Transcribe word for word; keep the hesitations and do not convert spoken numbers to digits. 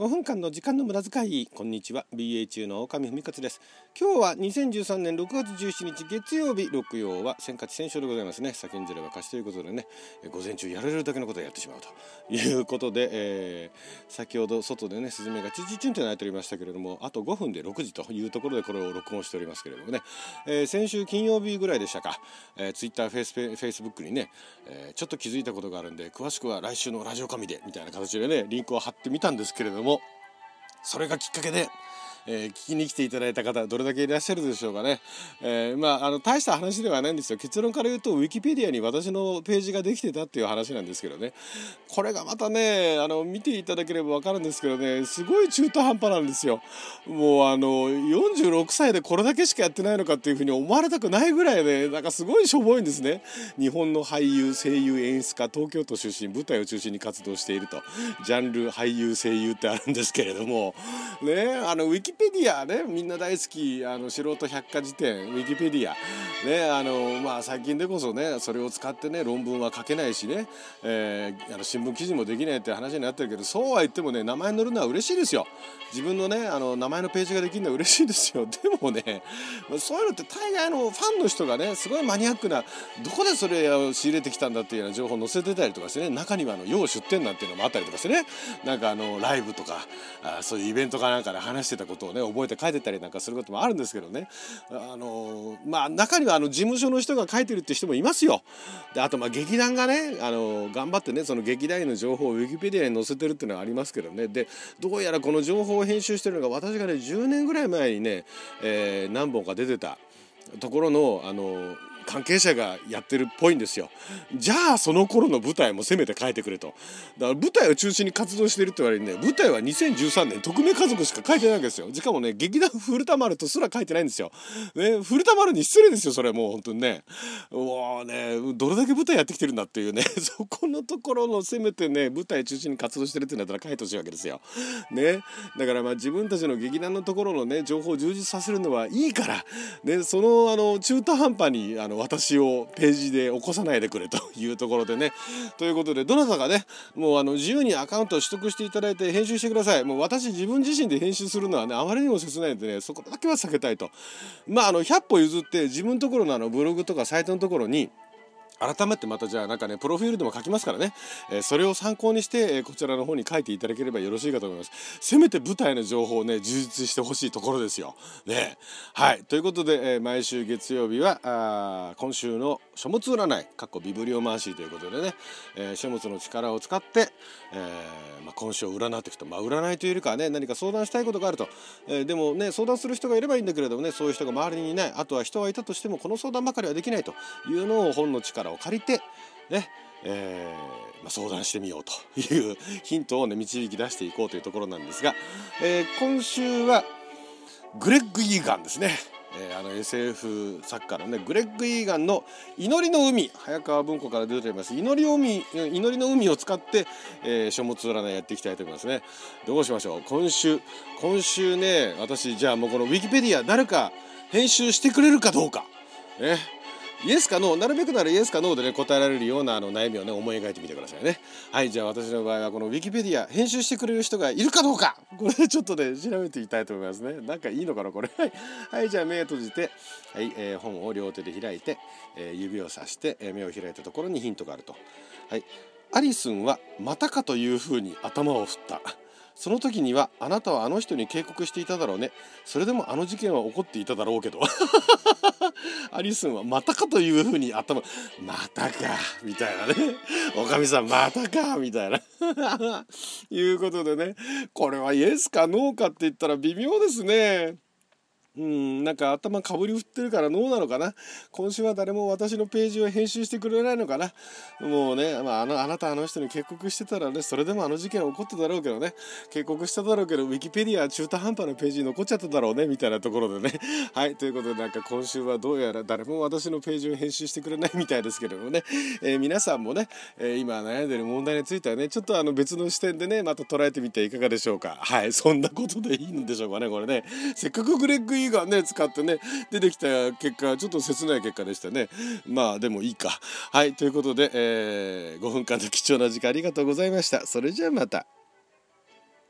ごふんかんの時間の無駄遣い。こんにちは、 ビーエー 中の狼文勝です。今日はにせんじゅうさんねんろくがつじゅうしちにち月曜日、六曜はせん勝ちせん勝でございますね。先んじれば勝ちということでね、午前中やれるだけのことをやってしまうということで、えー、先ほど外でねスズメがチチチンと鳴いておりましたけれども、あとごふんでろくじというところでこれを録音しておりますけれどもね、えー、先週金曜日ぐらいでしたか、えー、ツイッター、フェイス、フェイスブックにね、えー、ちょっと気づいたことがあるんで詳しくは来週のラジオ神でみたいな形でねリンクを貼ってみたんですけれども、それがきっかけで、えー、聞きに来ていただいた方どれだけいらっしゃるでしょうかね。えー、まああの大した話ではないんですよ。結論から言うとウィキペディアに私のページができてたっていう話なんですけどね、これがまたねあの見ていただければ分かるんですけどね、すごい中途半端なんですよ。もうあのよんじゅうろくさいでこれだけしかやってないのかっていうふうに思われたくないぐらいね、なんかすごいしょぼいんですね。日本の俳優、声優、演出家、東京都出身、舞台を中心に活動していると、ジャンル俳優、声優ってあるんですけれどもね、あのウィキペディアね、みんな大好きあの素人百科事典ウィキペディアね、あのまあ最近でこそねそれを使ってね論文は書けないしね、えー、あの新聞記事もできないって話になってるけど、そうは言ってもね名前載るのは嬉しいですよ。自分のねあの名前のページができるのは嬉しいですよ。でもねそういうのって大概のファンの人がねすごいマニアックな、どこでそれを仕入れてきたんだっていうような情報を載せてたりとかしてね、中にはあの要出典なんていうのもあったりとかしてね、なんかあのライブとかあそういうイベントかなんかで話してたことをね覚えて書いてたりなんかすることもあるんですけどね、あのまあ中にはあの事務所の人が書いてるって人もいますよ。であとまあ劇団がねあの頑張ってねその劇団員の情報をウィキペディアに載せてるっていうのはありますけどね、でどうやらこの情報を編集してるのが私がねじゅうねんぐらい前にね、えー、何本か出てたところのあの関係者がやってるっぽいんですよ。じゃあその頃の舞台もせめて書いてくれと。だから舞台を中心に活動してるって言われるね、舞台はにせんじゅうさんねん匿名家族しか書いてないわけですよ。しかもね劇団古田丸とすら書いてないんですよ、ね、古田丸に失礼ですよそれ。もう本当にねもうねどれだけ舞台やってきてるんだっていうねそこのところのせめてね舞台中心に活動してるってなったら書いてほしいわけですよ、ね、だからまあ自分たちの劇団のところのね情報を充実させるのはいいから、ね、そのあの中途半端にあの私をページで起こさないでくれというところでね、ということでどなたかねもうあの自由にアカウントを取得していただいて編集してください。もう私自分自身で編集するのはねあまりにも切ないんでね、そこだけは避けたいと。まああのひゃっぽ譲って自分のところのあのブログとかサイトのところに改めてまたじゃあなんかねプロフィールでも書きますからね、えー、それを参考にして、えー、こちらの方に書いていただければよろしいかと思います。せめて舞台の情報をね充実してほしいところですよね。はいということで、えー、毎週月曜日はあ今週の書物占いかっこビブリオマンシーということでね、えー、書物の力を使って、えーまあ、今週を占っていくと、まあ、占いというよりかはね何か相談したいことがあると、えー、でもね相談する人がいればいいんだけれどもねそういう人が周りにいない、あとは人はいたとしてもこの相談ばかりはできないというのを本の力を借りてね、えーまあ、相談してみようというヒントをね導き出していこうというところなんですが、えー、今週はグレッグ・イーガンですね。えー、あの エスエフ 作家のねグレッグ・イーガンの祈りの海、早川文庫から出ております祈りの海、祈りの海を使って、えー、書物占いやっていきたいと思いますね。どうしましょう。今週今週ね私じゃあもうこのウィキペディア誰か編集してくれるかどうかね、イエスかノー、なるべくならイエスかノーでね答えられるようなあの悩みをね思い描いてみてくださいね。はいじゃあ私の場合はこのウィキペディア編集してくれる人がいるかどうか、これでちょっとね調べていきたいと思いますね。なんかいいのかなこれはいはいじゃあ目を閉じて、はい、えー、本を両手で開いて、えー、指をさして、えー、目を開いたところにヒントがあると。はい、アリスンはまたかというふうに頭を振った。その時にはあなたはあの人に警告していただろうね。それでもあの事件は起こっていただろうけどアリスンはまたかというふうに頭またかみたいなね、おかみさんまたかみたいないうことでね、これはイエスかノーかって言ったら微妙ですね。うん、なんか頭かぶり振ってるからノーなのかな。今週は誰も私のページを編集してくれないのかな。もうね、まあ、あのあなたあの人に警告してたらねそれでもあの事件は起こっただろうけどね、警告しただろうけどウィキペディア中途半端なページに残っちゃっただろうねみたいなところでねはいということでなんか今週はどうやら誰も私のページを編集してくれないみたいですけれどもね、えー、皆さんもね、えー、今悩んでる問題についてはねちょっとあの別の視点でねまた捉えてみていかがでしょうか。はいそんなことでいいんでしょうかねこれね。せっかくグレッグ・イーガンね使ってね出てきた結果ちょっと切ない結果でしたね。まあでもいいか。はいということで、えー、ごふんかんの貴重な時間ありがとうございました。それじゃあまた。